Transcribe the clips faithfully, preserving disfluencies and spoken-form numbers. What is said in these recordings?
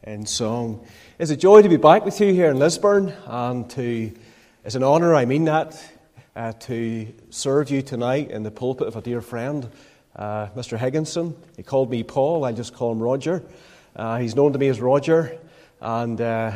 in song. It's a joy to be back with you here in Lisburn, and to, it's an honour, I mean that, uh, to serve you tonight in the pulpit of a dear friend, uh, Mister Higginson. He called me Paul, I just call him Roger. Uh, he's known to me as Roger, and uh,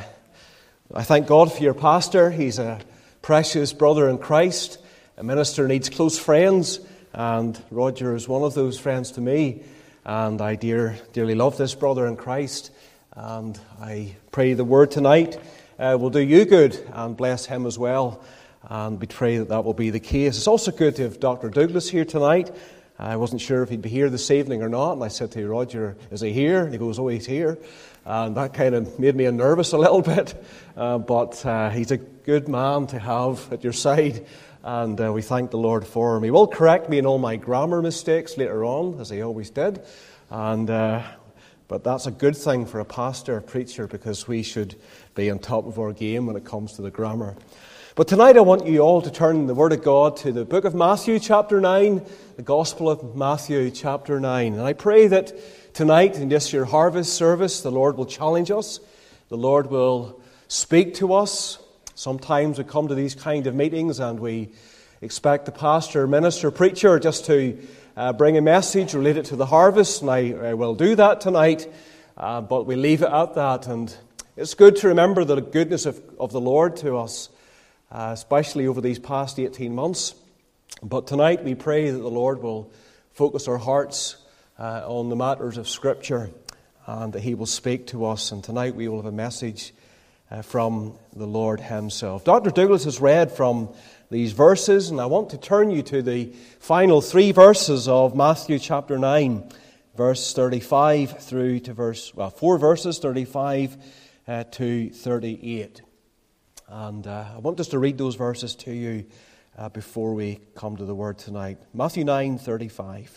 I thank God for your pastor. He's a precious brother in Christ. A minister needs close friends, and Roger is one of those friends to me. And I dear, dearly love this brother in Christ. And I pray the word tonight uh, will do you good and bless him as well. And we pray that that will be the case. It's also good to have Doctor Douglas here tonight. I wasn't sure if he'd be here this evening or not. And I said to Roger, is he here? And he goes, oh, he's here. And that kind of made me nervous a little bit. Uh, but uh, he's a good man to have at your side. And uh, we thank the Lord for him. He will correct me in all my grammar mistakes later on, as he always did. And uh, but that's a good thing for a pastor, a preacher, because we should be on top of our game when it comes to the grammar. But tonight I want you all to turn the Word of God to the book of Matthew chapter nine, the Gospel of Matthew chapter nine. And I pray that tonight in this your harvest service, the Lord will challenge us. The Lord will speak to us. Sometimes we come to these kind of meetings and we expect the pastor, minister, preacher just to uh, bring a message related to the harvest, and I, I will do that tonight, uh, but we leave it at that. And it's good to remember the goodness of, of the Lord to us, uh, especially over these past eighteen months. But tonight we pray that the Lord will focus our hearts uh, on the matters of Scripture, and that He will speak to us. And tonight we will have a message Uh, from the Lord Himself. Doctor Douglas has read from these verses, and I want to turn you to the final three verses of Matthew chapter nine, verse thirty-five through to verse, well, four verses, thirty-five uh, to thirty-eight. And uh, I want us to read those verses to you uh, before we come to the Word tonight. Matthew nine, thirty-five.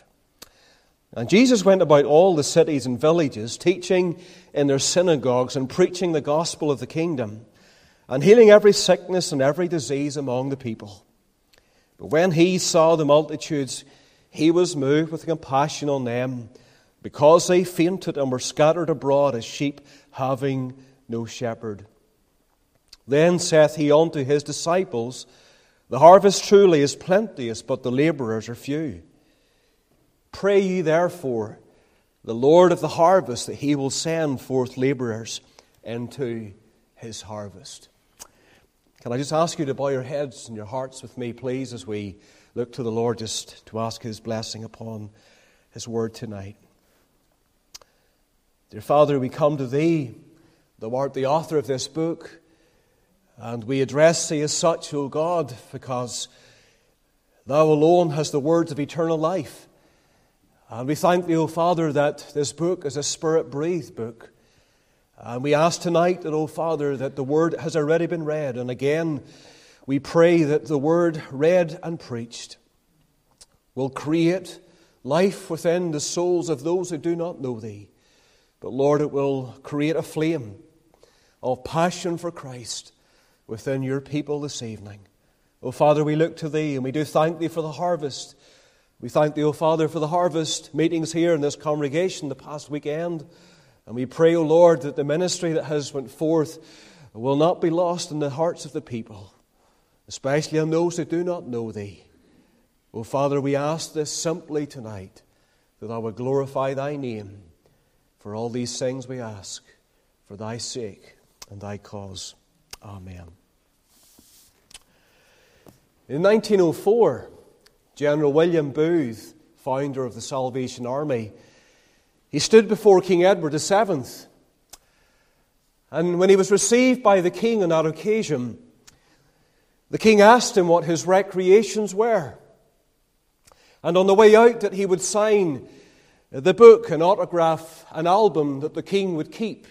And Jesus went about all the cities and villages, teaching in their synagogues and preaching the gospel of the kingdom, and healing every sickness and every disease among the people. But when He saw the multitudes, He was moved with compassion on them, because they fainted and were scattered abroad as sheep having no shepherd. Then saith He unto His disciples, the harvest truly is plenteous, but the labourers are few. Pray ye therefore the Lord of the harvest that He will send forth labourers into His harvest. Can I just ask you to bow your heads and your hearts with me, please, as we look to the Lord just to ask His blessing upon His word tonight. Dear Father, we come to Thee, Thou art the author of this book, and we address Thee as such, O God, because Thou alone hast the words of eternal life. And we thank Thee, O Father, that this book is a Spirit-breathed book. And we ask tonight that, O Father, that the Word has already been read. And again, we pray that the Word read and preached will create life within the souls of those who do not know Thee. But Lord, it will create a flame of passion for Christ within Your people this evening. O Father, we look to Thee and we do thank Thee for the harvest. We thank Thee, O Father, for the harvest meetings here in this congregation the past weekend. And we pray, O Lord, that the ministry that has went forth will not be lost in the hearts of the people, especially on those who do not know Thee. O Father, we ask this simply tonight, that Thou would glorify Thy name. For all these things we ask, for Thy sake and Thy cause. Amen. In nineteen oh four, General William Booth, founder of the Salvation Army, he stood before King Edward the seventh. And when he was received by the king on that occasion, the king asked him what his recreations were. And on the way out that he would sign the book, an autograph, an album that the king would keep.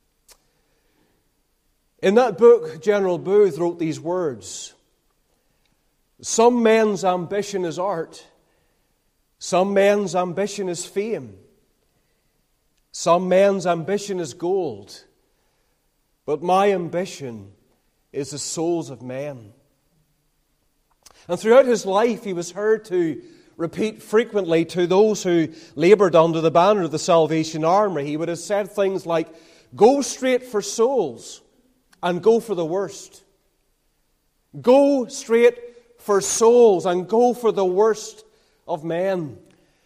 In that book, General Booth wrote these words: some men's ambition is art. Some men's ambition is fame. Some men's ambition is gold. But my ambition is the souls of men. And throughout his life, he was heard to repeat frequently to those who laboured under the banner of the Salvation Army. He would have said things like, Go straight for souls and go for the worst. Go straight for souls and go for the worst of men.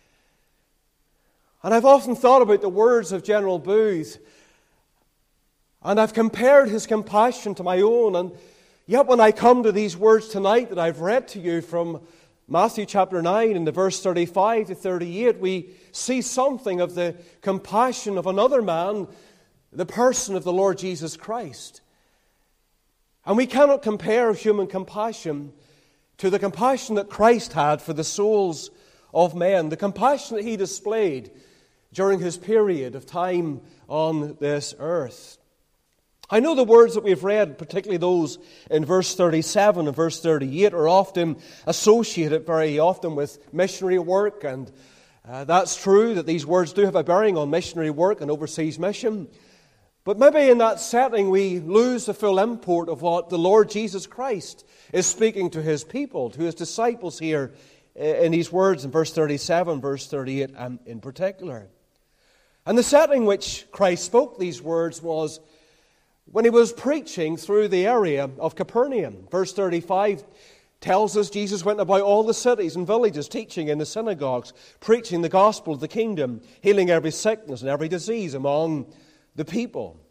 And I've often thought about the words of General Booth, and I've compared his compassion to my own. And yet when I come to these words tonight that I've read to you from Matthew chapter nine in the verse thirty-five to thirty-eight, we see something of the compassion of another man, the person of the Lord Jesus Christ. And we cannot compare human compassion to the compassion that Christ had for the souls of men, the compassion that he displayed during his period of time on this earth. I know the words that we've read, particularly those in verse thirty-seven and verse thirty-eight, are often associated very often with missionary work, and uh, that's true that these words do have a bearing on missionary work and overseas mission. But maybe in that setting we lose the full import of what the Lord Jesus Christ is speaking to his people, to his disciples here in these words in verse thirty-seven, verse thirty-eight, and in particular. And the setting which Christ spoke these words was when he was preaching through the area of Capernaum. Verse thirty-five tells us Jesus went about all the cities and villages, teaching in the synagogues, preaching the gospel of the kingdom, healing every sickness and every disease among the people.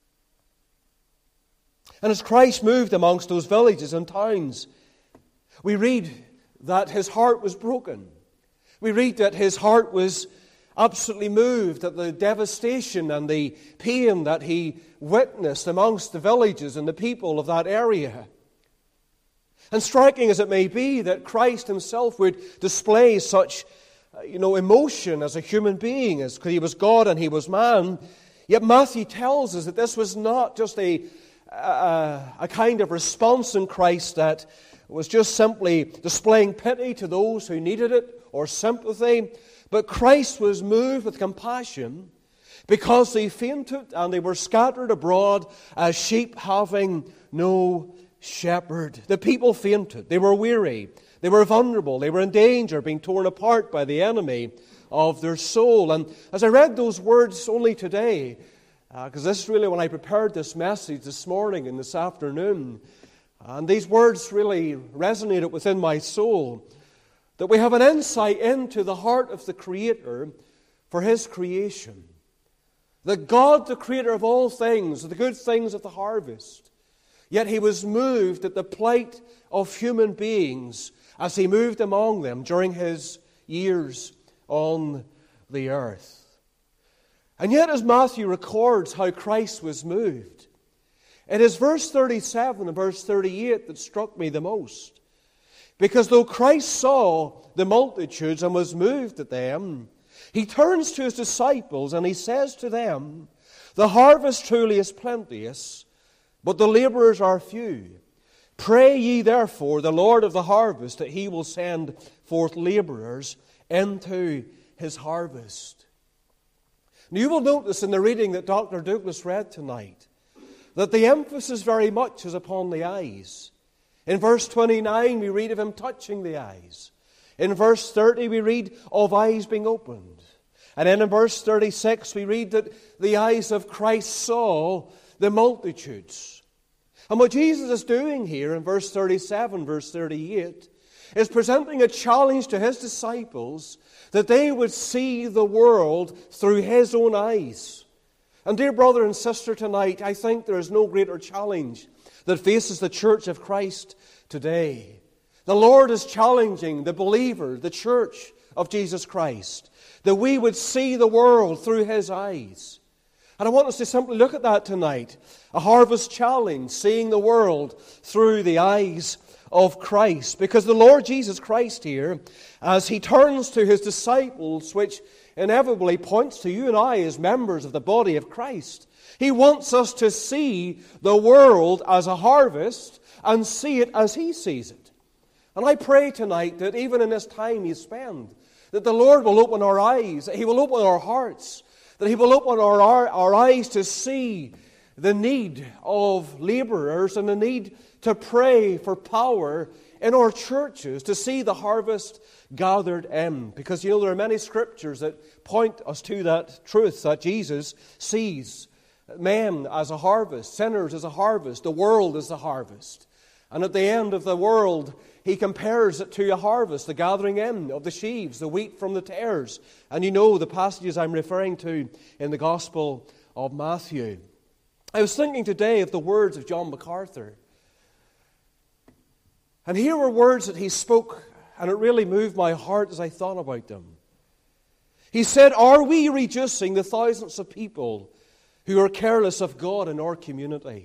And as Christ moved amongst those villages and towns, we read that his heart was broken. We read that his heart was absolutely moved at the devastation and the pain that he witnessed amongst the villages and the people of that area. And striking as it may be that Christ himself would display such, you know, emotion as a human being, as he was God and he was man, yet Matthew tells us that this was not just a, a, a kind of response in Christ that was just simply displaying pity to those who needed it or sympathy, but Christ was moved with compassion because they fainted and they were scattered abroad as sheep having no shepherd. The people fainted. They were weary. They were vulnerable. They were in danger, being torn apart by the enemy of their soul. And as I read those words only today, because uh, this is really when I prepared this message this morning and this afternoon, and these words really resonated within my soul, that we have an insight into the heart of the Creator for his creation. That God, the Creator of all things, the good things of the harvest, yet he was moved at the plight of human beings as he moved among them during his years on the earth. And yet as Matthew records how Christ was moved, it is verse thirty-seven and verse thirty-eight that struck me the most. Because though Christ saw the multitudes and was moved at them, he turns to his disciples and he says to them, "The harvest truly is plenteous, but the laborers are few. Pray ye therefore the Lord of the harvest that he will send forth laborers into his harvest." Now you will notice in the reading that Doctor Douglas read tonight that the emphasis very much is upon the eyes. In verse twenty-nine we read of him touching the eyes. In verse thirty we read of eyes being opened. And then in verse thirty-six we read that the eyes of Christ saw the multitudes. And what Jesus is doing here in verse thirty-seven, verse thirty-eight, is presenting a challenge to his disciples that they would see the world through his own eyes. And dear brother and sister, tonight, I think there is no greater challenge that faces the church of Christ today. The Lord is challenging the believer, the church of Jesus Christ, that we would see the world through his eyes. And I want us to simply look at that tonight. A harvest challenge, seeing the world through the eyes of Christ. Because the Lord Jesus Christ here, as he turns to his disciples, which inevitably points to you and I as members of the body of Christ, he wants us to see the world as a harvest and see it as he sees it. And I pray tonight that even in this time you spend, that the Lord will open our eyes, that he will open our hearts, that he will open our, our, our eyes to see the need of laborers and the need to pray for power in our churches to see the harvest gathered in. Because, you know, there are many scriptures that point us to that truth that Jesus sees Men as a harvest, sinners as a harvest, the world as a harvest. And at the end of the world, he compares it to a harvest, the gathering in of the sheaves, the wheat from the tares. And you know the passages I'm referring to in the Gospel of Matthew. I was thinking today of the words of John MacArthur. And here were words that he spoke, and it really moved my heart as I thought about them. He said, "Are we reducing the thousands of people who are careless of God in our community?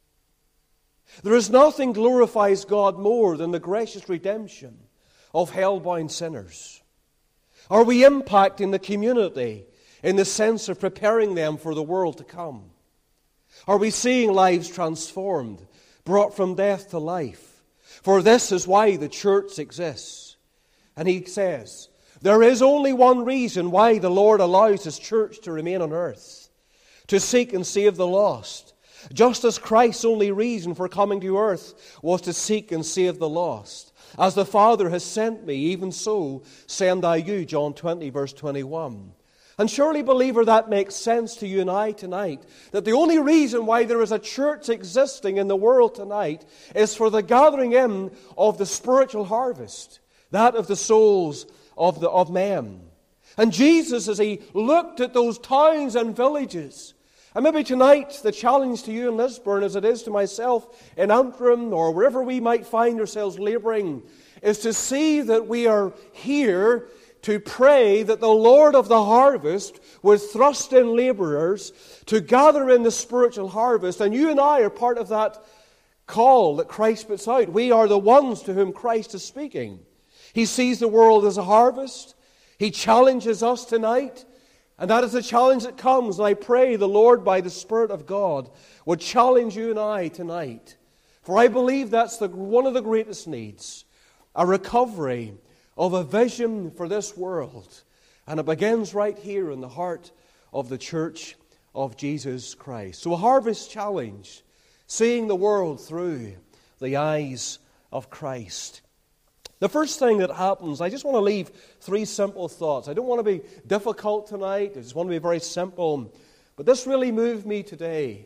There is nothing glorifies God more than the gracious redemption of hell-bound sinners. Are we impacting the community in the sense of preparing them for the world to come? Are we seeing lives transformed, brought from death to life? For this is why the church exists." And he says, there is only one reason why the Lord allows His church to remain on earth: to seek and save the lost. Just as Christ's only reason for coming to earth was to seek and save the lost. As the Father has sent me, even so send I you, John twenty, verse twenty-one. And surely, believer, that makes sense to you and I tonight, that the only reason why there is a church existing in the world tonight is for the gathering in of the spiritual harvest, that of the souls of, the, of men. And Jesus, as He looked at those towns and villages, and maybe tonight the challenge to you in Lisburn, as it is to myself in Antrim or wherever we might find ourselves labouring, is to see that we are here to pray that the Lord of the harvest would thrust in labourers to gather in the spiritual harvest. And you and I are part of that call that Christ puts out. We are the ones to whom Christ is speaking. He sees the world as a harvest. He challenges us tonight. And that is the challenge that comes. And I pray the Lord, by the Spirit of God, would challenge you and I tonight. For I believe that's the, one of the greatest needs. A recovery of a vision for this world. And it begins right here in the heart of the church of Jesus Christ. So a harvest challenge, seeing the world through the eyes of Christ. The first thing that happens, I just want to leave three simple thoughts. I don't want to be difficult tonight. I just want to be very simple. But this really moved me today.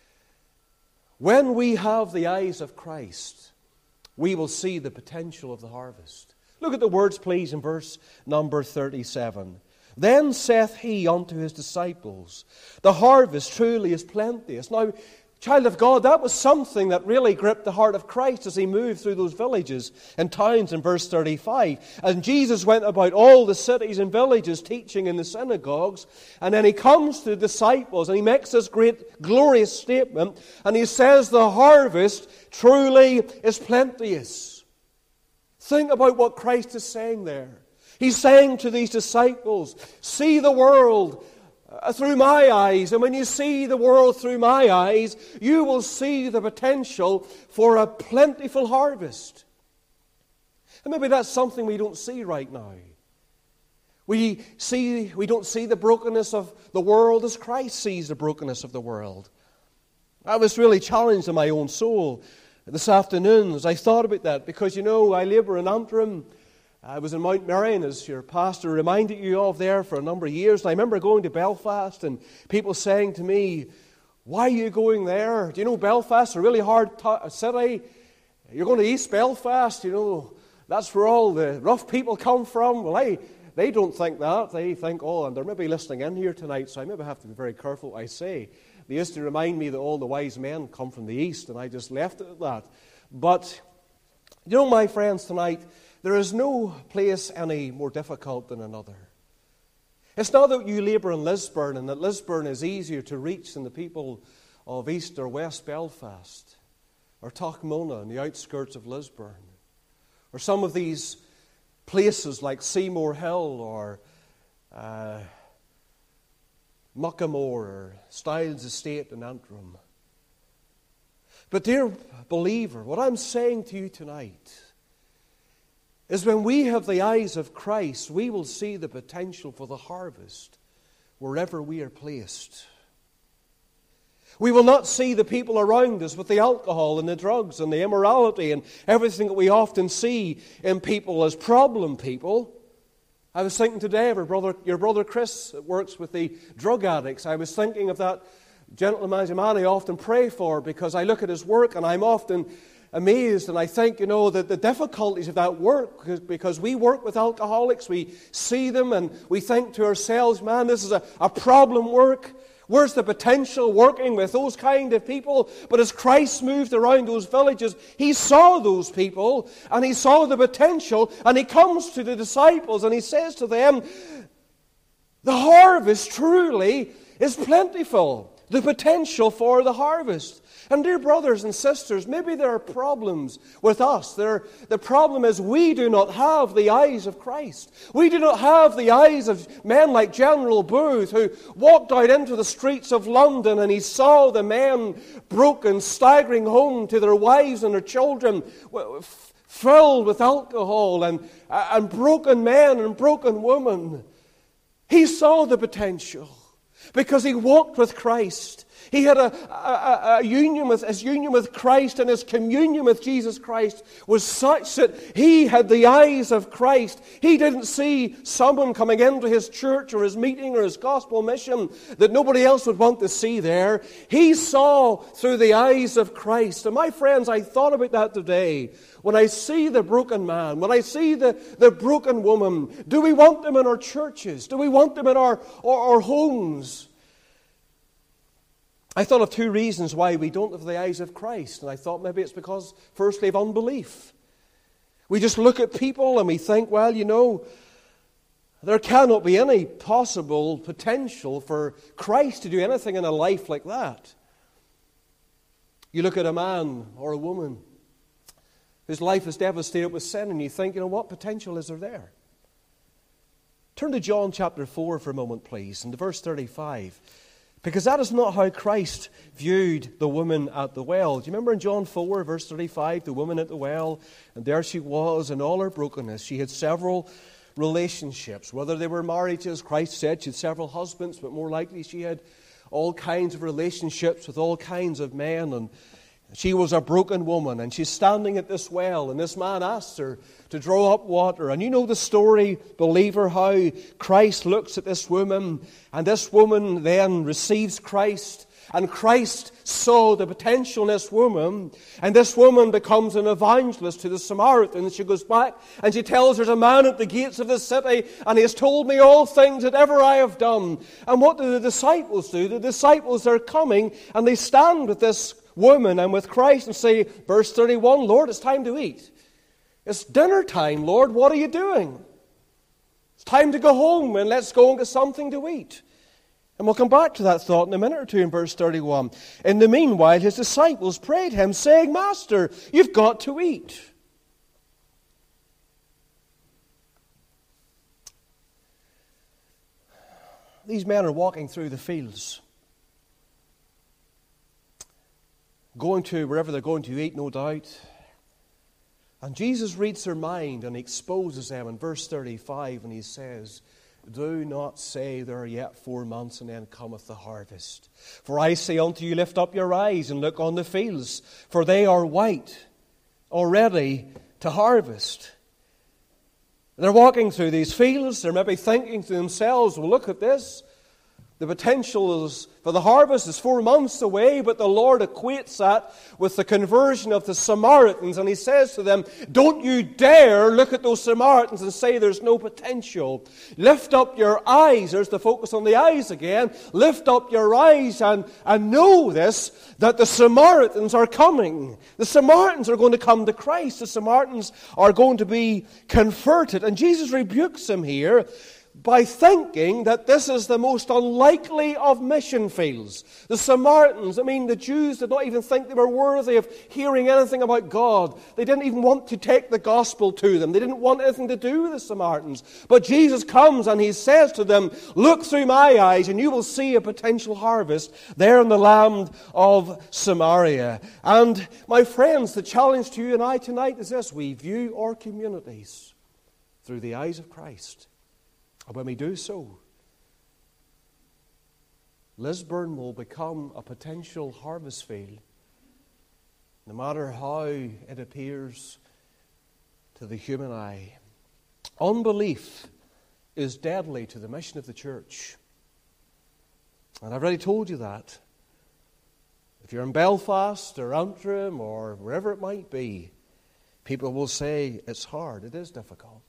When we have the eyes of Christ, we will see the potential of the harvest. Look at the words, please, in verse number thirty-seven. Then saith He unto His disciples, the harvest truly is plenteous. Now, child of God, that was something that really gripped the heart of Christ as He moved through those villages and towns in verse thirty-five. And Jesus went about all the cities and villages teaching in the synagogues. And then He comes to the disciples and He makes this great glorious statement. And He says, the harvest truly is plenteous. Think about what Christ is saying there. He's saying to these disciples, see the world through my eyes. And when you see the world through my eyes, you will see the potential for a plentiful harvest. And maybe that's something we don't see right now. We see, we don't see the brokenness of the world as Christ sees the brokenness of the world. I was really challenged in my own soul this afternoon as I thought about that, because, you know, I labour in Antrim. I was in Mount Merion, as your pastor reminded you of there, for a number of years. And I remember going to Belfast and people saying to me, why are you going there? Do you know Belfast is a really hard t- city? You're going to East Belfast, you know, that's where all the rough people come from. Well, I, they don't think that. They think, oh, and they're maybe listening in here tonight, so I maybe have to be very careful what I say. They used to remind me that all the wise men come from the East, and I just left it at that. But, you know, my friends, tonight, there is no place any more difficult than another. It's not that you labour in Lisburn and that Lisburn is easier to reach than the people of East or West Belfast or Tachmona on the outskirts of Lisburn, or some of these places like Seymour Hill or uh, Muckamore or Styles Estate in Antrim. But dear believer, what I'm saying to you tonight is when we have the eyes of Christ, we will see the potential for the harvest wherever we are placed. We will not see the people around us with the alcohol and the drugs and the immorality and everything that we often see in people as problem people. I was thinking today of our brother, your brother Chris that works with the drug addicts. I was thinking of that gentleman is a man I often pray for, because I look at his work and I'm often amazed, and I think, you know, that the difficulties of that work, because, because we work with alcoholics, we see them and we think to ourselves, man, this is a, a problem work. Where's the potential working with those kind of people? But as Christ moved around those villages, He saw those people and He saw the potential, and He comes to the disciples and He says to them, the harvest truly is plentiful. The potential for the harvest. And dear brothers and sisters, maybe there are problems with us. There, the problem is we do not have the eyes of Christ. We do not have the eyes of men like General Booth, who walked out into the streets of London and he saw the men broken, staggering home to their wives and their children, filled with alcohol, and, and broken men and broken women. He saw the potential. Because he walked with Christ. He had a, a, a union with, his union with Christ, and his communion with Jesus Christ was such that he had the eyes of Christ. He didn't see someone coming into his church or his meeting or his gospel mission that nobody else would want to see there. He saw through the eyes of Christ. And my friends, I thought about that today. When I see the broken man, when I see the, the broken woman, do we want them in our churches? Do we want them in our, our, our homes? I thought of two reasons why we don't have the eyes of Christ. And I thought maybe it's because, firstly, of unbelief. We just look at people and we think, well, you know, there cannot be any possible potential for Christ to do anything in a life like that. You look at a man or a woman whose life is devastated with sin, and you think, you know, what potential is there there? Turn to John chapter four for a moment, please, and to verse thirty-five. Because that is not how Christ viewed the woman at the well. Do you remember in John four, verse thirty-five, the woman at the well, and there she was in all her brokenness. She had several relationships, whether they were marriages. Christ said she had several husbands, but more likely she had all kinds of relationships with all kinds of men, and she was a broken woman, and she's standing at this well, and this man asks her to draw up water. And you know the story, believer, how Christ looks at this woman, and this woman then receives Christ, and Christ saw the potential in this woman, and this woman becomes an evangelist to the Samaritans. She goes back and she tells, there's a man at the gates of the city, and he has told me all things that ever I have done. And what do the disciples do? The disciples are coming, and they stand with this woman and with Christ and say, verse thirty-one, Lord, it's time to eat. It's dinner time, Lord, what are you doing? It's time to go home, and let's go and get something to eat. And we'll come back to that thought in a minute or two in verse thirty-one. In the meanwhile, his disciples prayed him, saying, Master, you've got to eat. These men are walking through the fields, going to wherever they're going to eat, no doubt. And Jesus reads their mind and he exposes them in verse thirty-five, and he says, do not say there are yet four months and then cometh the harvest. For I say unto you, lift up your eyes and look on the fields, for they are white already to harvest. They're walking through these fields, they're maybe thinking to themselves, well, look at this. The potential is, for the harvest is four months away, but the Lord equates that with the conversion of the Samaritans. And He says to them, don't you dare look at those Samaritans and say there's no potential. Lift up your eyes. There's the focus on the eyes again. Lift up your eyes and, and know this, that the Samaritans are coming. The Samaritans are going to come to Christ. The Samaritans are going to be converted. And Jesus rebukes them here by thinking that this is the most unlikely of mission fields. The Samaritans, I mean, the Jews did not even think they were worthy of hearing anything about God. They didn't even want to take the gospel to them. They didn't want anything to do with the Samaritans. But Jesus comes and He says to them, look through my eyes and you will see a potential harvest there in the land of Samaria. And my friends, the challenge to you and I tonight is this: we view our communities through the eyes of Christ. And when we do so, Lisburn will become a potential harvest field, no matter how it appears to the human eye. Unbelief is deadly to the mission of the church. And I've already told you that. If you're in Belfast or Antrim or wherever it might be, people will say it's hard, it is difficult.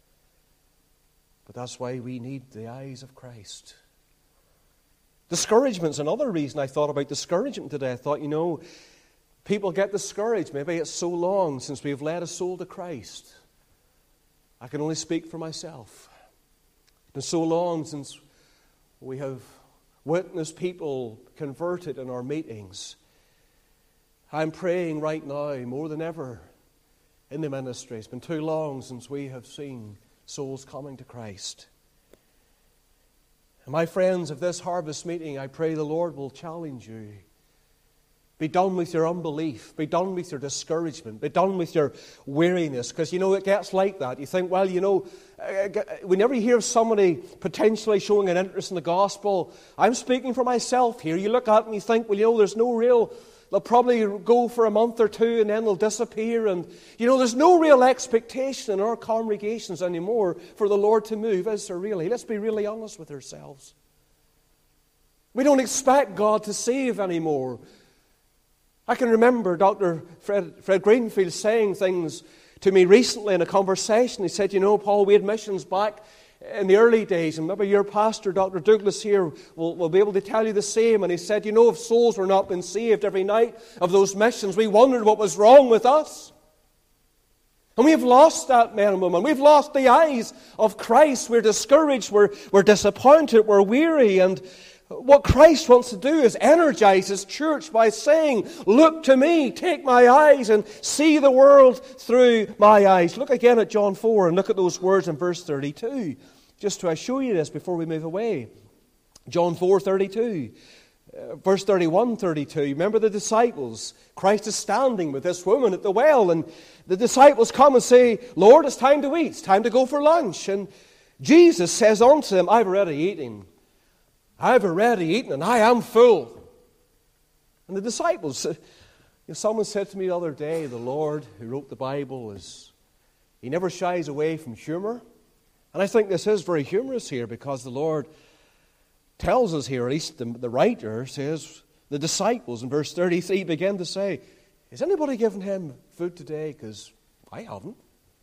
But that's why we need the eyes of Christ. Discouragement's another reason I thought about discouragement today. I thought, you know, people get discouraged. Maybe it's so long since we've led a soul to Christ. I can only speak for myself. It's been so long since we have witnessed people converted in our meetings. I'm praying right now more than ever in the ministry. It's been too long since we have seen souls coming to Christ. And my friends of this harvest meeting, I pray the Lord will challenge you. Be done with your unbelief. Be done with your discouragement. Be done with your weariness. Because, you know, it gets like that. You think, well, you know, whenever you hear of somebody potentially showing an interest in the gospel, I'm speaking for myself here. You look at it and you think, well, you know, there's no real... They'll probably go for a month or two and then they'll disappear. And, you know, there's no real expectation in our congregations anymore for the Lord to move, is there really? Let's be really honest with ourselves. We don't expect God to save anymore. I can remember Doctor Fred, Fred Greenfield saying things to me recently in a conversation. He said, you know, Paul, we had missions back in the early days, and maybe your pastor, Doctor Douglas here, will, will be able to tell you the same. And he said, you know, if souls were not being saved every night of those missions, we wondered what was wrong with us. And we've lost that, men and women. We've lost the eyes of Christ. We're discouraged, we're, we're disappointed, we're weary. And what Christ wants to do is energize His church by saying, look to me, take my eyes and see the world through my eyes. Look again at John four and look at those words in verse thirty-two. Just to show you this before we move away. John four thirty-two. Uh, verse thirty-one, thirty-two. Remember the disciples. Christ is standing with this woman at the well, and the disciples come and say, Lord, it's time to eat. It's time to go for lunch. And Jesus says unto them, I've already eaten. I've already eaten and I am full. And the disciples, you know, someone said to me the other day, the Lord who wrote the Bible, is He never shies away from humor. And I think this is very humorous here because the Lord tells us here, at least the, the writer says, the disciples in verse thirty-three begin to say, is anybody giving him food today? Because I haven't.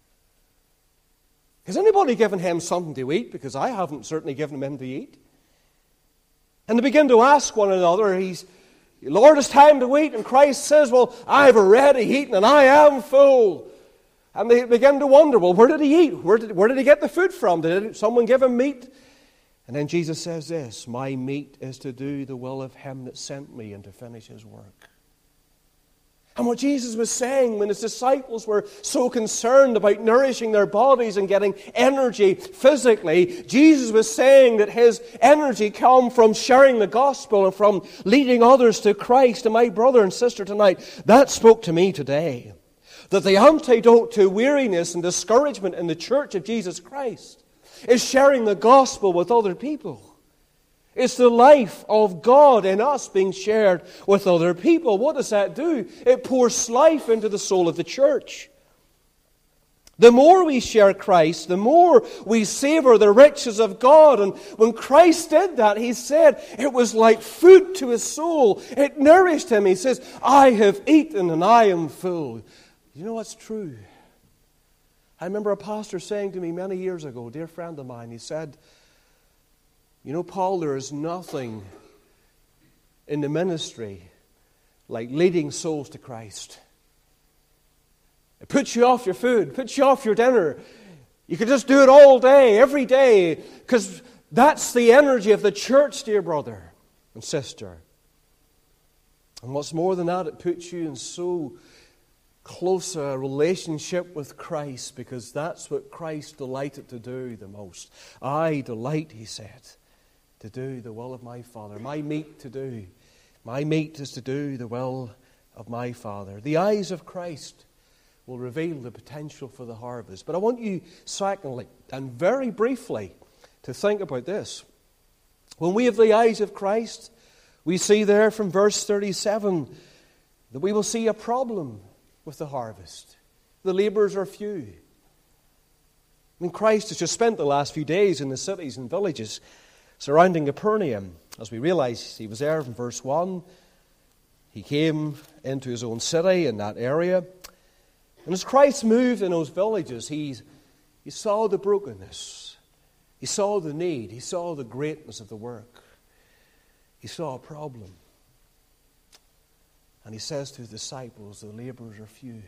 Has anybody given him something to eat? Because I haven't certainly given him to eat. And they begin to ask one another, he's, Lord, it's time to eat. And Christ says, well, I've already eaten and I am full. And they begin to wonder, well, where did he eat? Where did, where did he get the food from? Did someone give him meat? And then Jesus says this, my meat is to do the will of Him that sent me and to finish His work. And what Jesus was saying when His disciples were so concerned about nourishing their bodies and getting energy physically, Jesus was saying that His energy came from sharing the gospel and from leading others to Christ. And my brother and sister tonight, that spoke to me today. That the antidote to weariness and discouragement in the church of Jesus Christ is sharing the gospel with other people. It's the life of God in us being shared with other people. What does that do? It pours life into the soul of the church. The more we share Christ, the more we savor the riches of God. And when Christ did that, He said it was like food to His soul. It nourished Him. He says, I have eaten and I am full. You know what's true? I remember a pastor saying to me many years ago, a dear friend of mine, he said, you know, Paul, there is nothing in the ministry like leading souls to Christ. It puts you off your food, puts you off your dinner. You can just do it all day, every day, because that's the energy of the church, dear brother and sister. And what's more than that, it puts you in so close a relationship with Christ, because that's what Christ delighted to do the most. I delight, He said, to do the will of my Father. My meat to do. My meat is to do the will of my Father. The eyes of Christ will reveal the potential for the harvest. But I want you, secondly, and very briefly, to think about this. When we have the eyes of Christ, we see there from verse thirty-seven that we will see a problem with the harvest. The laborers are few. I mean, Christ has just spent the last few days in the cities and villages surrounding Capernaum. As we realize, He was there from verse one. He came into his own city in that area. And as Christ moved in those villages, he, he saw the brokenness. He saw the need. He saw the greatness of the work. He saw a problem. And he says to his disciples, the laborers are few.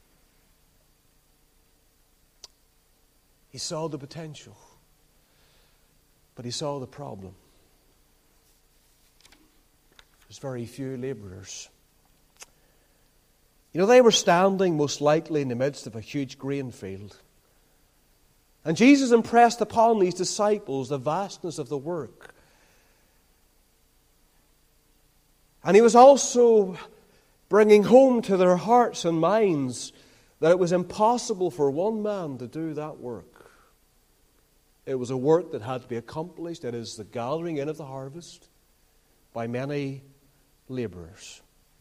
He saw the potential, but he saw the problem. There's very few laborers. You know, they were standing most likely in the midst of a huge grain field. And Jesus impressed upon these disciples the vastness of the work. And he was also bringing home to their hearts and minds that it was impossible for one man to do that work. It was a work that had to be accomplished. It is the gathering in of the harvest by many laborers.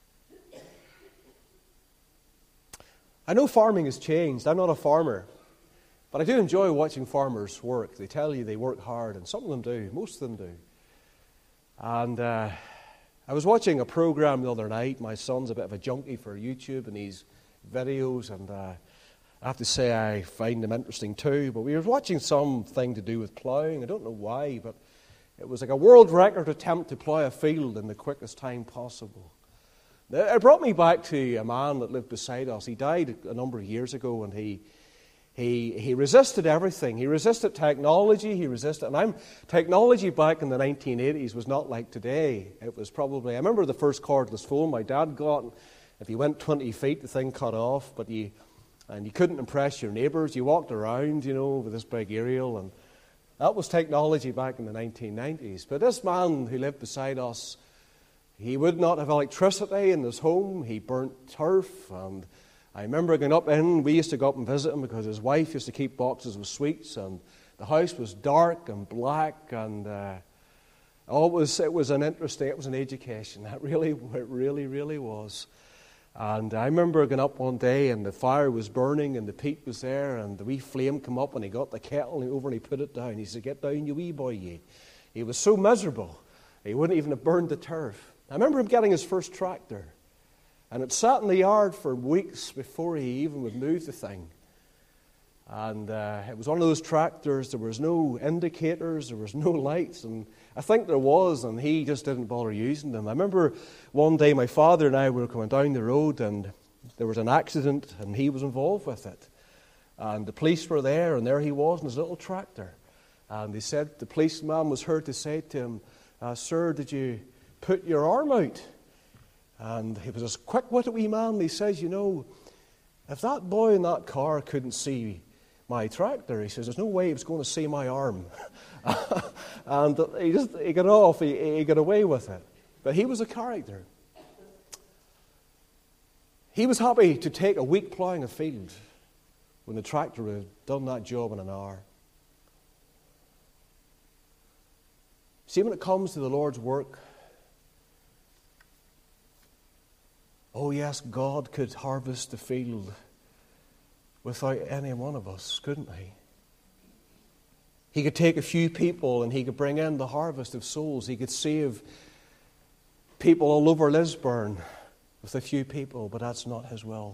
I know farming has changed. I'm not a farmer. But I do enjoy watching farmers work. They tell you they work hard, and some of them do. Most of them do. And uh, I was watching a program the other night. My son's a bit of a junkie for YouTube and these videos, and uh, I have to say I find them interesting too. But we were watching something to do with ploughing. I don't know why, but it was like a world record attempt to plough a field in the quickest time possible. It brought me back to a man that lived beside us. He died a number of years ago, and he he he resisted everything. He resisted technology. He resisted, and I'm technology back in the nineteen eighties was not like today. It was probably, I remember the first cordless phone my dad got. If you went twenty feet, the thing cut off, but you and you couldn't impress your neighbours. You walked around, you know, with this big aerial, and that was technology back in the nineteen nineties. But this man who lived beside us, he would not have electricity in his home. He burnt turf, and I remember going up in, we used to go up and visit him because his wife used to keep boxes of sweets, and the house was dark and black, and uh, oh, it was, it was an interesting, it was an education. It really, it really, really was. And I remember going up one day, and the fire was burning, and the peat was there, and the wee flame came up, and he got the kettle over and he put it down. He said, "Get down, you wee boy, ye." He was so miserable, he wouldn't even have burned the turf. I remember him getting his first tractor, and it sat in the yard for weeks before he even would move the thing. And uh, it was one of those tractors, there was no indicators, there was no lights, and I think there was, and he just didn't bother using them. I remember one day my father and I were coming down the road, and there was an accident, and he was involved with it. And the police were there, and there he was in his little tractor. And they said, the policeman was heard to say to him, uh, "Sir, did you put your arm out?" And he was a quick-witted wee man. He says, "You know, if that boy in that car couldn't see my tractor," he says, "there's no way he was going to see my arm." And he just he got off, he, he got away with it. But he was a character. He was happy to take a week ploughing a field when the tractor had done that job in an hour. See, when it comes to the Lord's work, oh yes, God could harvest the field without any one of us, couldn't he? He could take a few people and he could bring in the harvest of souls. He could save people all over Lisburn with a few people, but that's not his will.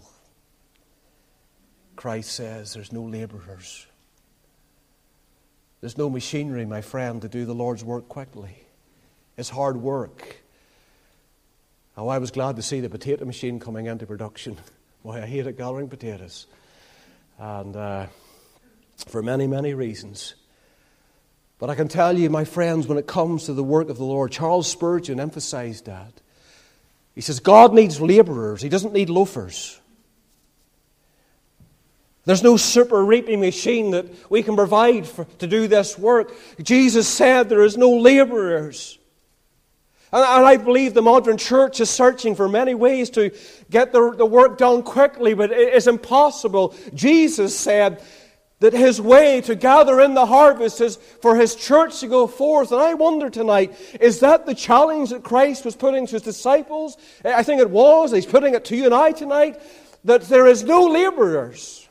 Christ says there's no labourers. There's no machinery, my friend, to do the Lord's work quickly. It's hard work. Oh, I was glad to see the potato machine coming into production. Why, I hated gathering potatoes. And uh, for many, many reasons. But I can tell you, my friends, when it comes to the work of the Lord, Charles Spurgeon emphasized that. He says, God needs laborers. He doesn't need loafers. There's no super reaping machine that we can provide for, to do this work. Jesus said there is no laborers. And, and I believe the modern church is searching for many ways to get the, the work done quickly, but it is impossible. Jesus said that His way to gather in the harvest is for His church to go forth. And I wonder tonight, is that the challenge that Christ was putting to His disciples? I think it was. He's putting it to you and I tonight, that there is no laborers.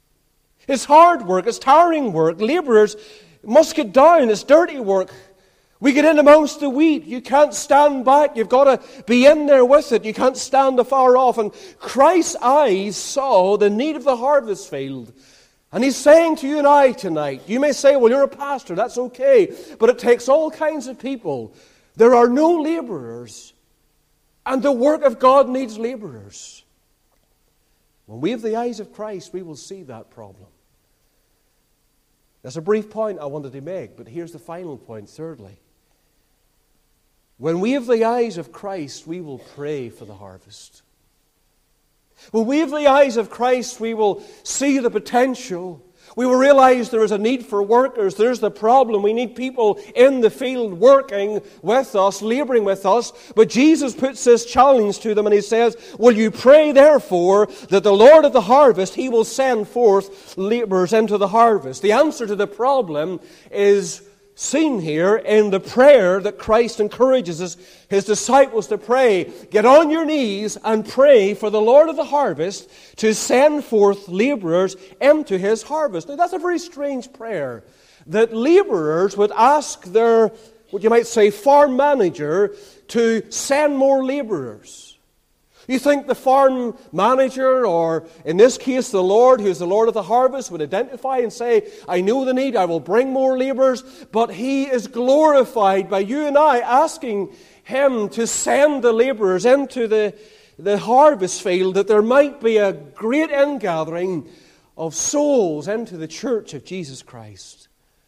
It's hard work. It's tiring work. Laborers must get down. It's dirty work. We get in amongst the wheat. You can't stand back. You've got to be in there with it. You can't stand afar off. And Christ's eyes saw the need of the harvest field. And He's saying to you and I tonight, you may say, well, you're a pastor. That's okay. But it takes all kinds of people. There are no laborers. And the work of God needs laborers. When we have the eyes of Christ, we will see that problem. That's a brief point I wanted to make, but here's the final point, thirdly. When we have the eyes of Christ, we will pray for the harvest. When we have the eyes of Christ, we will see the potential. We will realize there is a need for workers. There's the problem. We need people in the field working with us, laboring with us. But Jesus puts this challenge to them and He says, will you pray therefore that the Lord of the harvest, He will send forth laborers into the harvest? The answer to the problem is seen here in the prayer that Christ encourages His, his disciples to pray. Get on your knees and pray for the Lord of the harvest to send forth laborers into His harvest. Now that's a very strange prayer, that laborers would ask their, what you might say, farm manager to send more laborers. You think the farm manager, or in this case the Lord, who is the Lord of the harvest, would identify and say, I know the need, I will bring more laborers, but He is glorified by you and I asking Him to send the laborers into the, the harvest field, that there might be a great ingathering of souls into the church of Jesus Christ.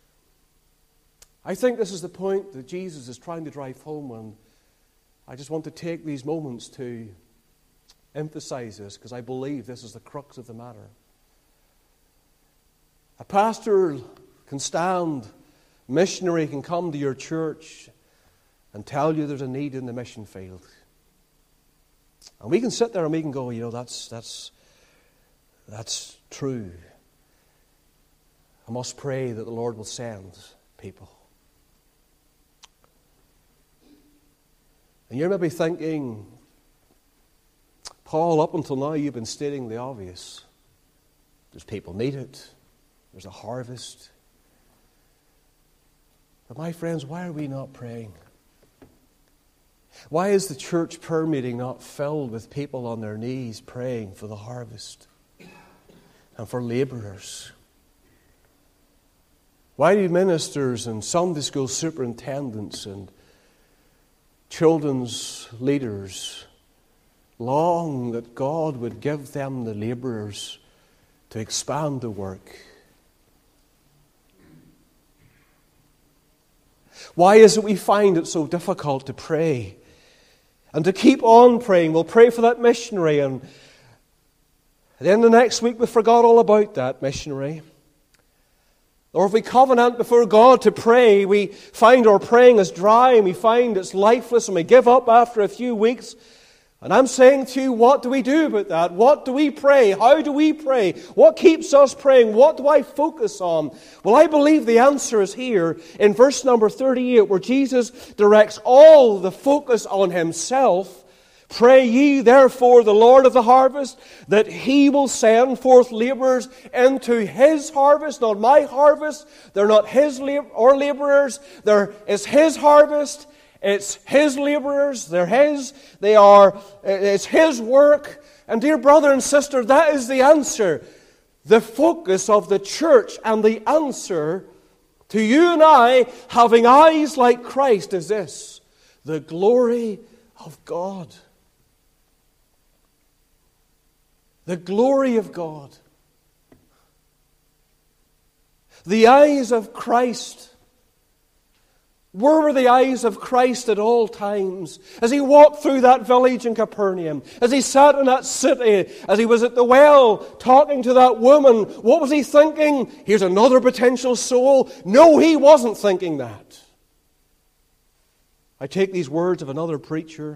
I think this is the point that Jesus is trying to drive home, and I just want to take these moments to emphasize this, because I believe this is the crux of the matter. A pastor can stand, a missionary can come to your church and tell you there's a need in the mission field. And we can sit there and we can go, you know, that's that's that's true. I must pray that the Lord will send people. And you're maybe thinking, Paul, up until now you've been stating the obvious. There's people needed. There's a harvest. But my friends, why are we not praying? Why is the church prayer meeting not filled with people on their knees praying for the harvest and for laborers? Why do ministers and Sunday school superintendents and children's leaders long that God would give them the laborers to expand the work? Why is it we find it so difficult to pray and to keep on praying? We'll pray for that missionary, and then the next week we forgot all about that missionary. Or if we covenant before God to pray, we find our praying is dry and we find it's lifeless and we give up after a few weeks. And I'm saying to you, what do we do about that? What do we pray? How do we pray? What keeps us praying? What do I focus on? Well, I believe the answer is here in verse number thirty-eight, where Jesus directs all the focus on Himself. Pray ye therefore the Lord of the harvest, that He will send forth laborers into His harvest, not my harvest. They're not His lab- or laborers. There is His harvest. It's His laborers. They're His. They are, it's His work. And dear brother and sister, that is the answer. The focus of the church and the answer to you and I having eyes like Christ is this: the glory of God. The glory of God. The eyes of Christ. Where were the eyes of Christ at all times? As He walked through that village in Capernaum, as He sat in that city, as He was at the well talking to that woman, what was He thinking? Here's another potential soul. No, He wasn't thinking that. I take these words of another preacher.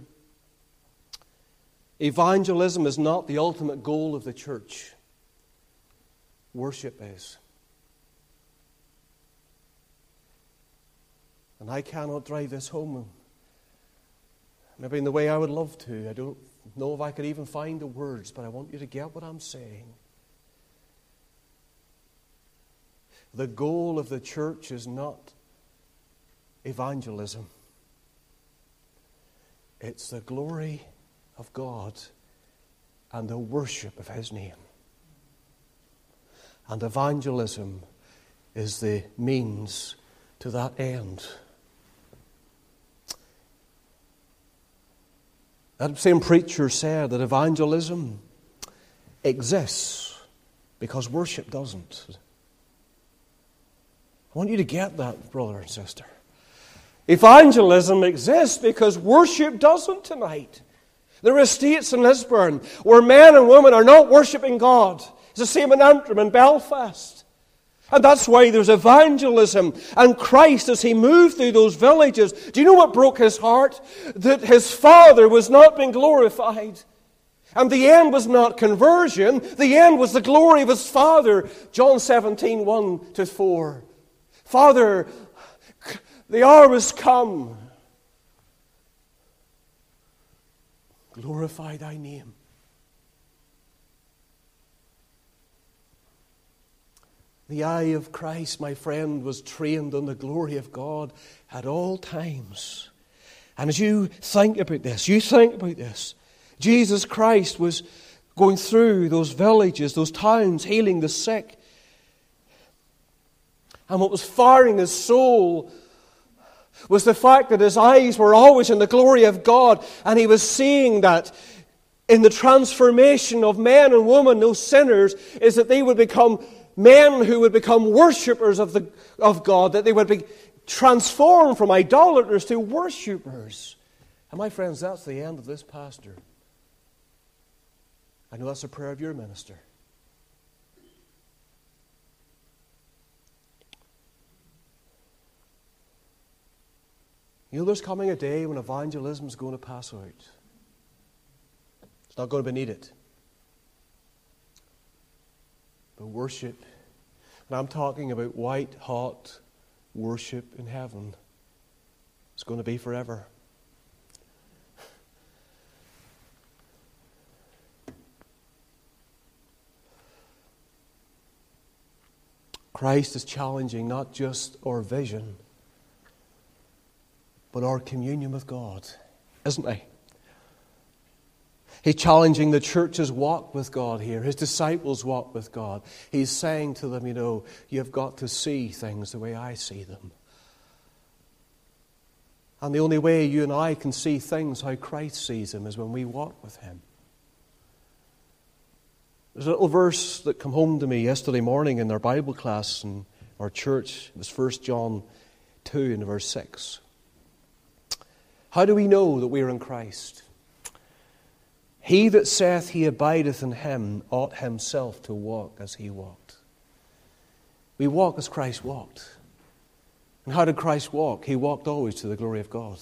Evangelism is not the ultimate goal of the church. Worship is. And I cannot drive this home, maybe in the way I would love to. I don't know if I could even find the words, but I want you to get what I'm saying. The goal of the church is not evangelism. It's the glory of God and the worship of His name. And evangelism is the means to that end. That same preacher said that evangelism exists because worship doesn't. I want you to get that, brother and sister. Evangelism exists because worship doesn't tonight. There are estates in Lisburn where men and women are not worshipping God. It's the same in Antrim and Belfast. And that's why there's evangelism. And Christ, as He moved through those villages, do you know what broke His heart? That His Father was not being glorified. And the end was not conversion. The end was the glory of His Father. John seventeen, one to four. Father, the hour has come. Glorify Thy name. The eye of Christ, my friend, was trained on the glory of God at all times. And as you think about this, you think about this, Jesus Christ was going through those villages, those towns, healing the sick. And what was firing His soul was the fact that His eyes were always in the glory of God, and He was seeing that in the transformation of men and women, those sinners, is that they would become men who would become worshippers of, the, of God, that they would be transformed from idolaters to worshippers. And my friends, that's the end of this pastor. I know that's a prayer of your minister. You know, there's coming a day when evangelism is going to pass out. It's not going to be needed. But worship, and I'm talking about white hot worship in heaven, it's going to be forever. Christ is challenging not just our vision, but our communion with God, isn't He? He's challenging the church's walk with God here, His disciples' walk with God. He's saying to them, you know, you've got to see things the way I see them. And the only way you and I can see things how Christ sees them is when we walk with Him. There's a little verse that came home to me yesterday morning in our Bible class in our church. It was First John two and verse six. How do we know that we are in Christ? He that saith he abideth in Him ought himself to walk as He walked. We walk as Christ walked. And how did Christ walk? He walked always to the glory of God.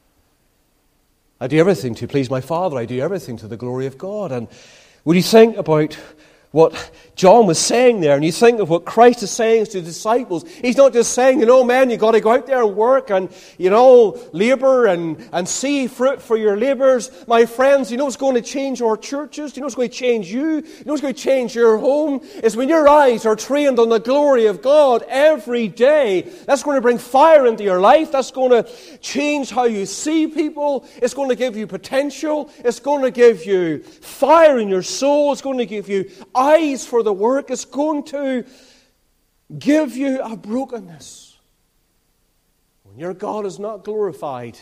I do everything to please my Father. I do everything to the glory of God. And when you think about what John was saying there, and you think of what Christ is saying to the disciples, He's not just saying, you know, man, you've got to go out there and work and, you know, labour and, and see fruit for your labours. My friends, you know what's going to change our churches? Do you know what's going to change you? You know what's going to change your home? Is when your eyes are trained on the glory of God every day. That's going to bring fire into your life. That's going to change how you see people. It's going to give you potential. It's going to give you fire in your soul. It's going to give you eyes for the work. Is going to give you a brokenness. When your God is not glorified.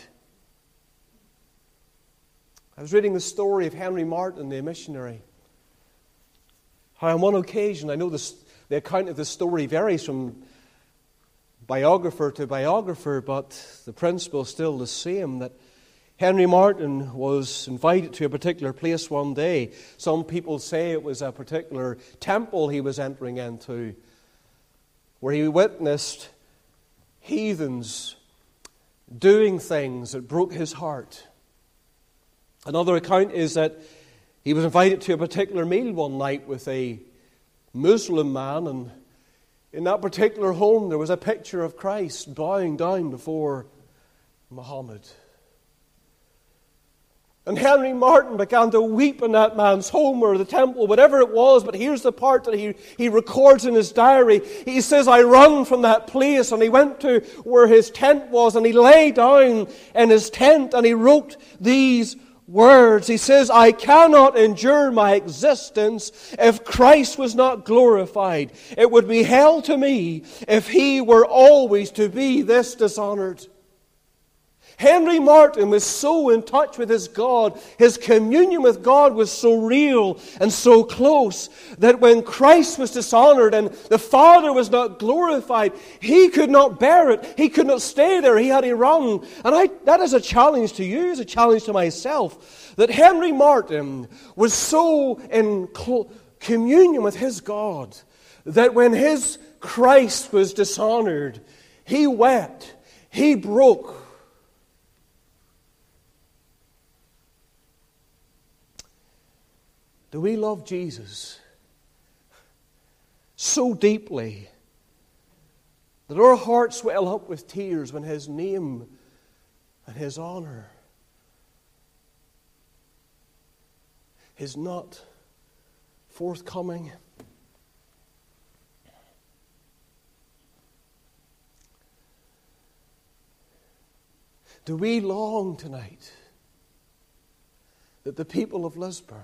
I was reading the story of Henry Martyn, the missionary. How on one occasion, I know this, the account of the story varies from biographer to biographer, but the principle is still the same, that Henry Martyn was invited to a particular place one day. Some people say it was a particular temple he was entering into, where he witnessed heathens doing things that broke his heart. Another account is that he was invited to a particular meal one night with a Muslim man, and in that particular home there was a picture of Christ bowing down before Muhammad. And Henry Martyn began to weep in that man's home or the temple, whatever it was. But here's the part that he, he records in his diary. He says, I run from that place, and he went to where his tent was, and he lay down in his tent, and he wrote these words. He says, I cannot endure my existence if Christ was not glorified. It would be hell to me if he were always to be this dishonored. Henry Martyn was so in touch with his God, his communion with God was so real and so close, that when Christ was dishonored and the Father was not glorified, he could not bear it. He could not stay there. He had to run. And I, that is a challenge to you, it's a challenge to myself, that Henry Martyn was so in cl- communion with his God that when his Christ was dishonored, he wept, he broke. Do we love Jesus so deeply that our hearts well up with tears when His name and His honor is not forthcoming? Do we long tonight that the people of Lisburn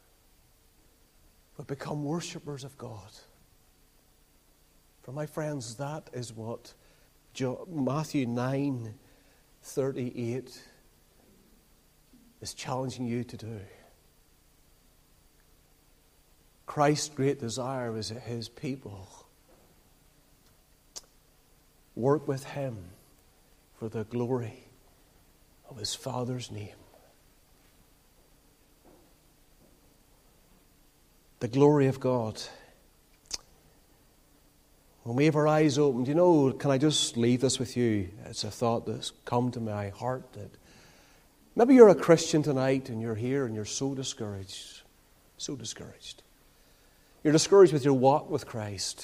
would become worshippers of God? For my friends, that is what Matthew nine thirty-eight is challenging you to do. Christ's great desire is that His people work with Him for the glory of His Father's name. The glory of God. When we have our eyes opened, you know, can I just leave this with you? It's a thought that's come to my heart that maybe you're a Christian tonight and you're here and you're so discouraged. So discouraged. You're discouraged with your walk with Christ.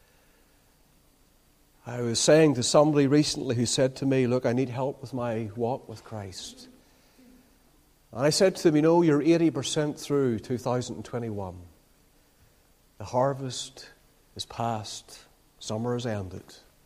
I was saying to somebody recently who said to me, look, I need help with my walk with Christ. And I said to them, you know, you're eighty percent through two thousand twenty-one. The harvest is past. Summer has ended.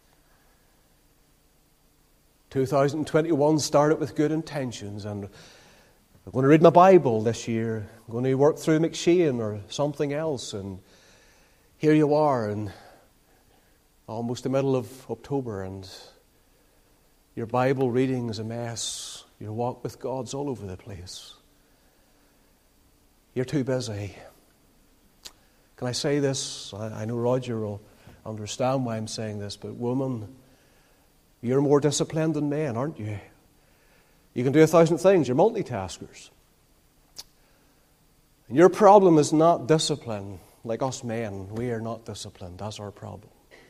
two thousand twenty-one started with good intentions, and I'm going to read my Bible this year. I'm going to work through McShane or something else, and here you are in almost the middle of October, and your Bible reading is a mess. Your walk with God's all over the place. You're too busy. Can I say this? I, I know Roger will understand why I'm saying this, but woman, you're more disciplined than men, aren't you? You can do a thousand things. You're multitaskers. And your problem is not discipline. Like us men, we are not disciplined. That's our problem.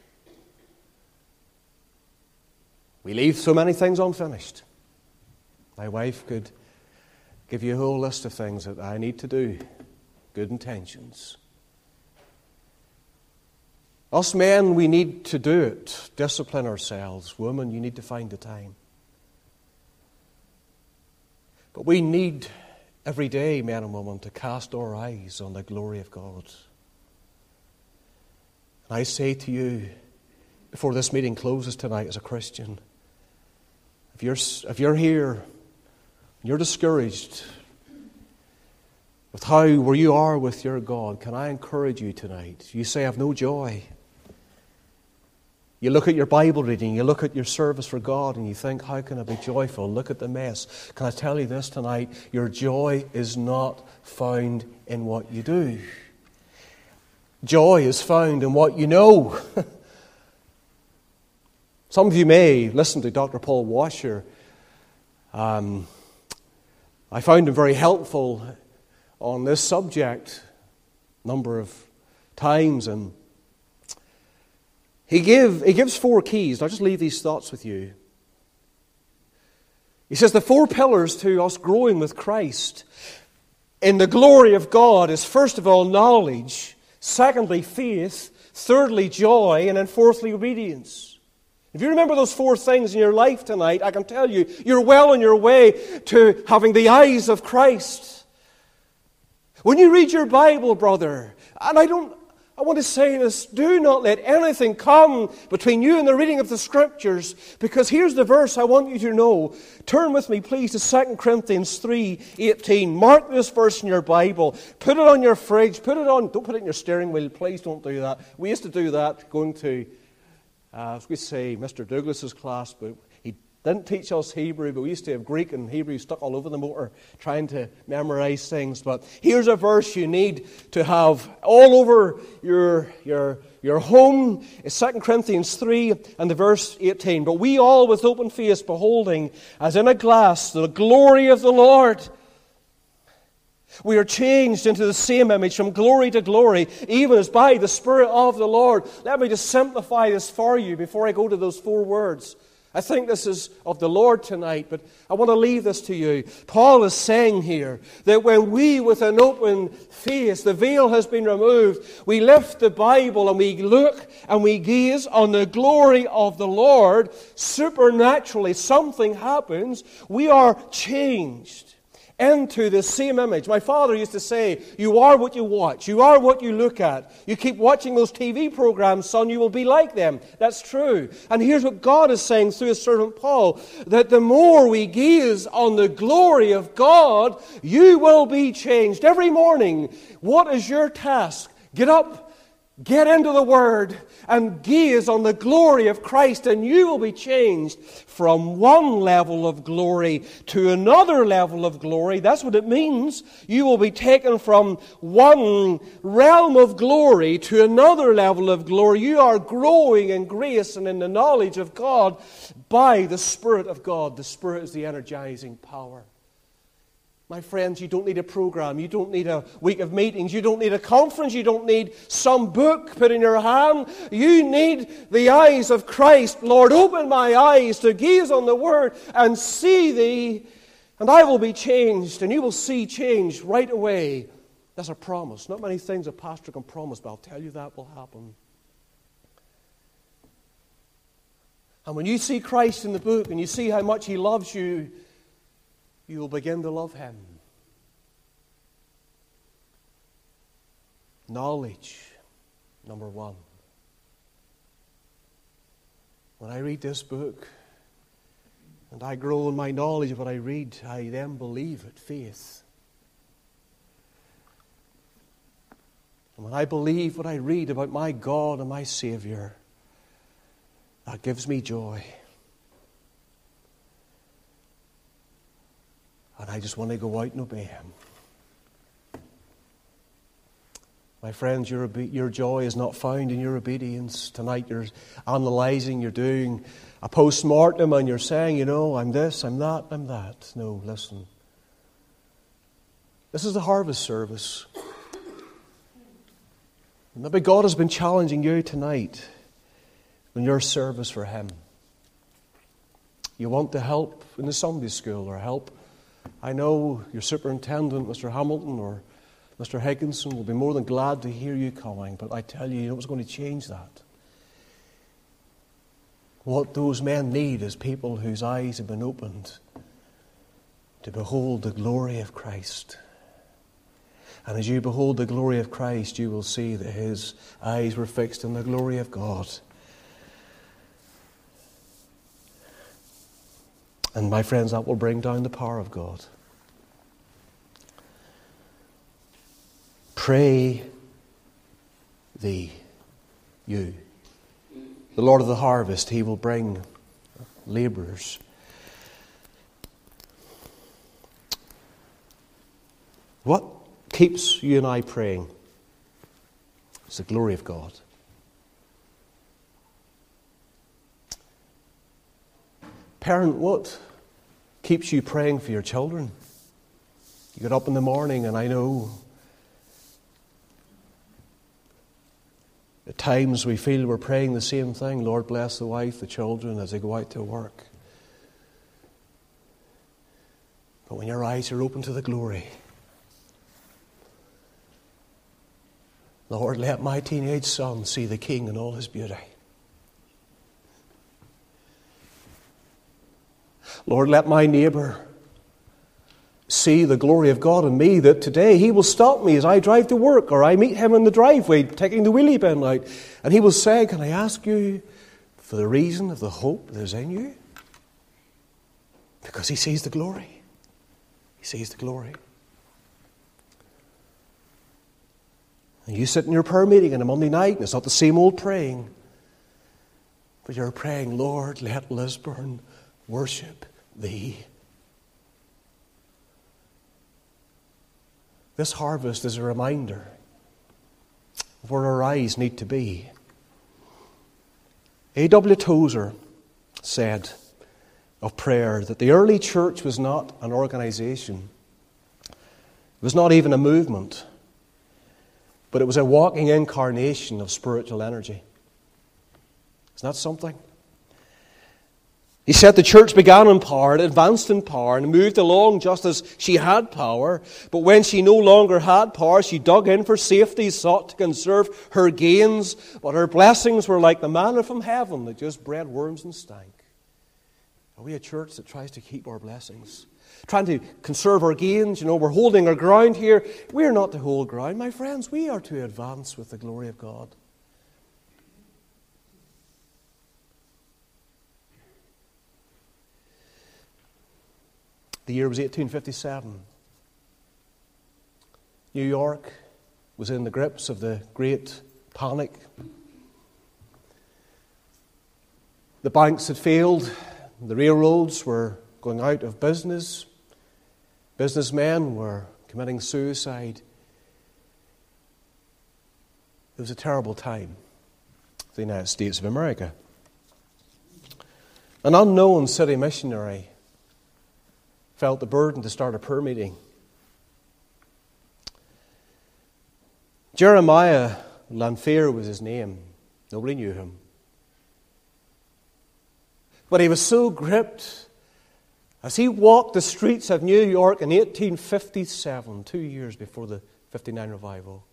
We leave so many things unfinished. My wife could give you a whole list of things that I need to do. Good intentions. Us men, we need to do it. Discipline ourselves. Women, you need to find the time. But we need every day, men and women, to cast our eyes on the glory of God. And I say to you, before this meeting closes tonight as a Christian, if you're, if you're here and you're discouraged with how, where you are with your God, can I encourage you tonight? You say, I have no joy. You look at your Bible reading, you look at your service for God, and you think, how can I be joyful? Look at the mess. Can I tell you this tonight? Your joy is not found in what you do. Joy is found in what you know. Some of you may listen to Doctor Paul Washer. Um, I found him very helpful on this subject a number of times, and he give he gives four keys. I'll just leave these thoughts with you. He says the four pillars to us growing with Christ in the glory of God is, first of all, knowledge, secondly, faith, thirdly, joy, and then fourthly, obedience. If you remember those four things in your life tonight, I can tell you, you're well on your way to having the eyes of Christ. When you read your Bible, brother, and I don't, I want to say this, do not let anything come between you and the reading of the Scriptures, because here's the verse I want you to know. Turn with me, please, to Second Corinthians three eighteen. Mark this verse in your Bible. Put it on your fridge. Put it on, don't put it in your steering wheel. Please don't do that. We used to do that going to, uh, as we say, Mister Douglas's class, but he didn't teach us Hebrew, but we used to have Greek and Hebrew stuck all over the motor trying to memorize things. But here's a verse you need to have all over your, your, your home. It's Second Corinthians three and the verse eighteen. But we all with open face beholding, as in a glass, the glory of the Lord. We are changed into the same image from glory to glory, even as by the Spirit of the Lord. Let me just simplify this for you before I go to those four words. I think this is of the Lord tonight, but I want to leave this to you. Paul is saying here that when we, with an open face, the veil has been removed, we lift the Bible and we look and we gaze on the glory of the Lord, supernaturally something happens. We are changed into the same image. My father used to say, you are what you watch. You are what you look at. You keep watching those T V programs, son, you will be like them. That's true. And here's what God is saying through his servant Paul, that the more we gaze on the glory of God, you will be changed. Every morning, what is your task? Get up, get into the Word, and gaze on the glory of Christ, and you will be changed from one level of glory to another level of glory. That's what it means. You will be taken from one realm of glory to another level of glory. You are growing in grace and in the knowledge of God by the Spirit of God. The Spirit is the energizing power. My friends, you don't need a program. You don't need a week of meetings. You don't need a conference. You don't need some book put in your hand. You need the eyes of Christ. Lord, open my eyes to gaze on the Word and see Thee, and I will be changed, and you will see change right away. That's a promise. Not many things a pastor can promise, but I'll tell you that will happen. And when you see Christ in the book and you see how much He loves you, you will begin to love Him. Knowledge, number one. When I read this book and I grow in my knowledge of what I read, I then believe it, faith. And when I believe what I read about my God and my Savior, that gives me joy. And I just want to go out and obey Him. My friends, your, your joy is not found in your obedience. Tonight you're analysing, you're doing a post-mortem, and you're saying, you know, I'm this, I'm that, I'm that. No, listen. This is the harvest service. Maybe God has been challenging you tonight in your service for Him. You want to help in the Sunday school or help. I know your superintendent, Mister Hamilton or Mister Higginson, will be more than glad to hear you coming, but I tell you, you know what's going to change that? What those men need is people whose eyes have been opened to behold the glory of Christ. And as you behold the glory of Christ, you will see that His eyes were fixed on the glory of God. And my friends, that will bring down the power of God. Pray thee, you. The Lord of the harvest, He will bring labourers. What keeps you and I praying? It's the glory of God. Parent, what keeps you praying for your children? You get up in the morning, and I know at times we feel we're praying the same thing. Lord, bless the wife, the children as they go out to work. But when your eyes are open to the glory, Lord, let my teenage son see the King in all His beauty. Lord, let my neighbour see the glory of God in me, that today he will stop me as I drive to work, or I meet him in the driveway taking the wheelie bin out, and he will say, can I ask you for the reason of the hope that is in you? Because he sees the glory. He sees the glory. And you sit in your prayer meeting on a Monday night, and it's not the same old praying, but you're praying, Lord, let Lisburn worship Thee. This harvest is a reminder of where our eyes need to be. A W Tozer said of prayer that the early church was not an organization. It was not even a movement, but it was a walking incarnation of spiritual energy. Isn't that something? He said the church began in power, it advanced in power, and moved along just as she had power. But when she no longer had power, she dug in for safety, sought to conserve her gains. But her blessings were like the manna from heaven that just bred worms and stank. Are we a church that tries to keep our blessings? Trying to conserve our gains? You know, we're holding our ground here. We're not to hold ground, my friends. We are to advance with the glory of God. The year was eighteen fifty-seven. New York was in the grips of the Great Panic. The banks had failed. The railroads were going out of business. Businessmen were committing suicide. It was a terrible time for the United States of America. An unknown city missionary felt the burden to start a prayer meeting. Jeremiah Lanphier was his name. Nobody knew him. But he was so gripped as he walked the streets of New York in eighteen fifty-seven, two years before the fifty-nine revival,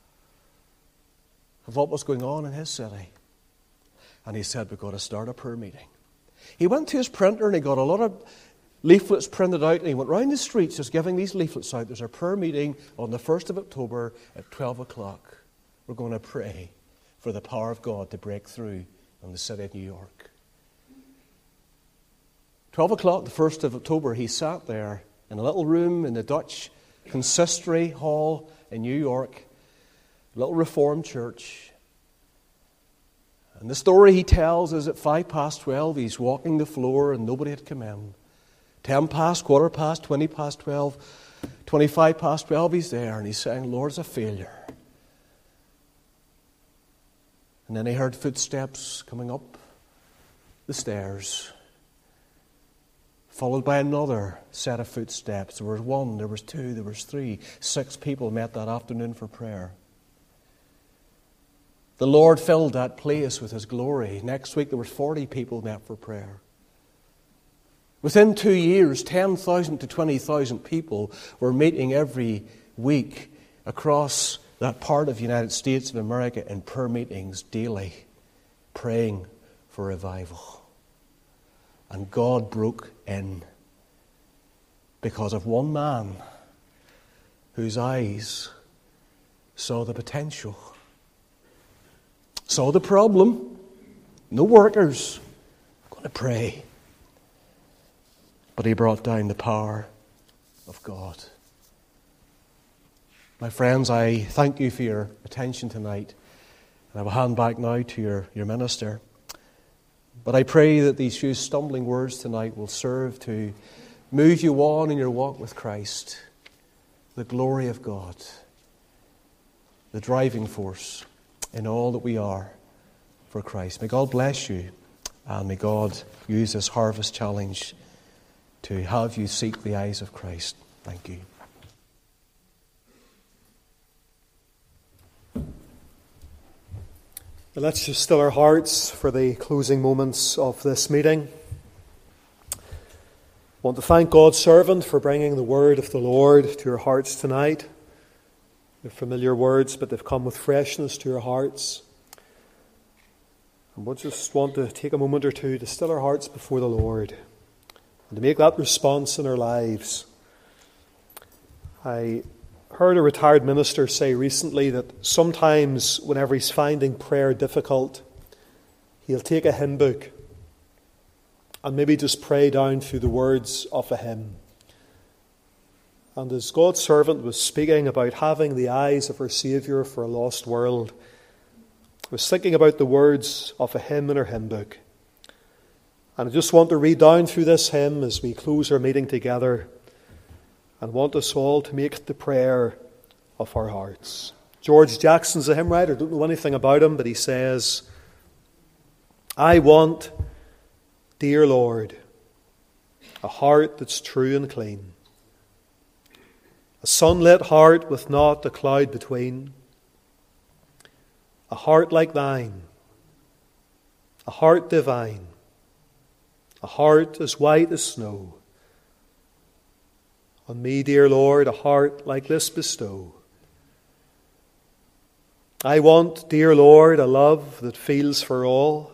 of what was going on in his city. And he said, we've got to start a prayer meeting. He went to his printer and he got a lot of leaflets printed out, and he went round the streets just giving these leaflets out. There's a prayer meeting on the first of October at twelve o'clock. We're going to pray for the power of God to break through in the city of New York. twelve o'clock, the first of October, he sat there in a little room in the Dutch Consistory Hall in New York, a little Reformed church. And the story he tells is at five past twelve, he's walking the floor and nobody had come in. Ten past, quarter past, twenty past twelve, twenty-five past twelve, he's there and he's saying, Lord, it's a failure. And then he heard footsteps coming up the stairs, followed by another set of footsteps. There was one, there was two, there was three. Six people met that afternoon for prayer. The Lord filled that place with His glory. Next week there was forty people met for prayer. Within two years, ten thousand to twenty thousand people were meeting every week across that part of the United States of America in prayer meetings daily, praying for revival. And God broke in because of one man whose eyes saw the potential, saw the problem. No workers. I'm going to pray. But he brought down the power of God. My friends, I thank you for your attention tonight. And I will hand back now to your, your minister. But I pray that these few stumbling words tonight will serve to move you on in your walk with Christ. The glory of God. The driving force in all that we are for Christ. May God bless you. And may God use this harvest challenge to have you seek the eyes of Christ. Thank you. Let's just still our hearts for the closing moments of this meeting. I want to thank God's servant for bringing the word of the Lord to your hearts tonight. They're familiar words, but they've come with freshness to your hearts. And we just want to take a moment or two to still our hearts before the Lord and to make that response in our lives. I heard a retired minister say recently that sometimes whenever he's finding prayer difficult, he'll take a hymn book and maybe just pray down through the words of a hymn. And as God's servant was speaking about having the eyes of our Saviour for a lost world, I was thinking about the words of a hymn in our hymn book. And I just want to read down through this hymn as we close our meeting together, and want us all to make it the prayer of our hearts. George Jackson's a hymn writer. I don't know anything about him, but he says, I want, dear Lord, a heart that's true and clean, a sunlit heart with not a cloud between, a heart like thine, a heart divine, a heart as white as snow. On me, dear Lord, a heart like this bestow. I want, dear Lord, a love that feels for all,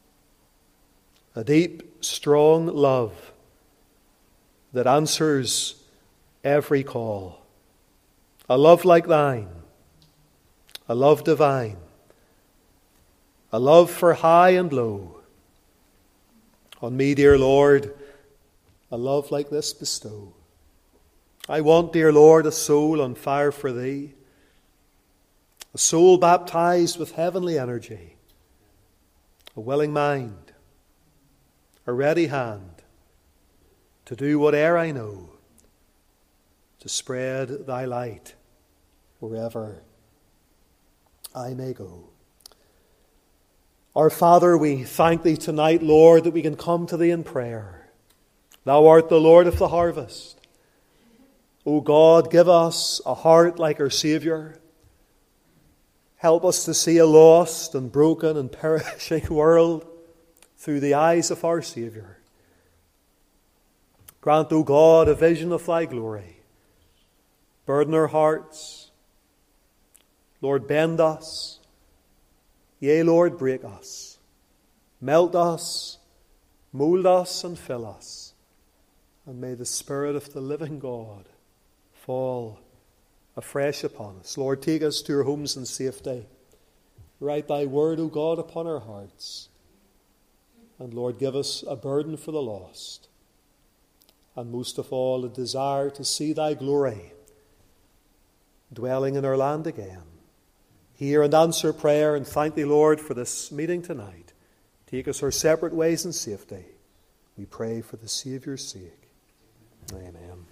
a deep, strong love that answers every call. A love like thine, a love divine, a love for high and low. On me, dear Lord, a love like this bestow. I want, dear Lord, a soul on fire for thee, a soul baptized with heavenly energy, a willing mind, a ready hand to do whate'er I know, to spread thy light wherever I may go. Our Father, we thank thee tonight, Lord, that we can come to thee in prayer. Thou art the Lord of the harvest. O God, give us a heart like our Saviour. Help us to see a lost and broken and perishing world through the eyes of our Saviour. Grant, O God, a vision of thy glory. Burden our hearts. Lord, bend us. Yea, Lord, break us. Melt us, mould us, and fill us. And may the Spirit of the living God fall afresh upon us. Lord, take us to our homes in safety. Write thy word, O God, upon our hearts. And Lord, give us a burden for the lost. And most of all, a desire to see thy glory dwelling in our land again. Hear and answer prayer, and thank thee, Lord, for this meeting tonight. Take us our separate ways in safety. We pray for the Saviour's sake. Amen.